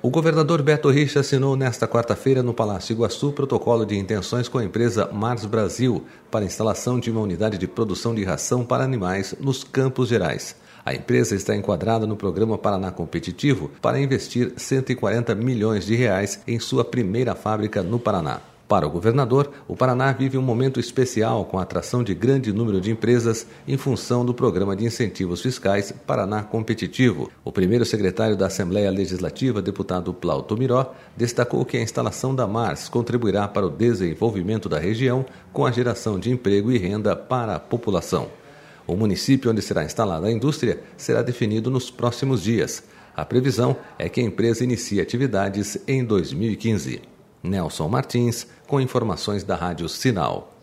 O governador Beto Richa assinou nesta quarta-feira no Palácio Iguaçu protocolo de intenções com a empresa Mars Brasil para a instalação de uma unidade de produção de ração para animais nos Campos Gerais. A empresa está enquadrada no programa Paraná Competitivo para investir R$140 milhões em sua primeira fábrica no Paraná. Para o governador, o Paraná vive um momento especial com a atração de grande número de empresas em função do programa de incentivos fiscais Paraná Competitivo. O primeiro secretário da Assembleia Legislativa, deputado Plauto Miró, destacou que a instalação da Mars contribuirá para o desenvolvimento da região com a geração de emprego e renda para a população. O município onde será instalada a indústria será definido nos próximos dias. A previsão é que a empresa inicie atividades em 2015. Nelson Martins, com informações da Rádio Sinal.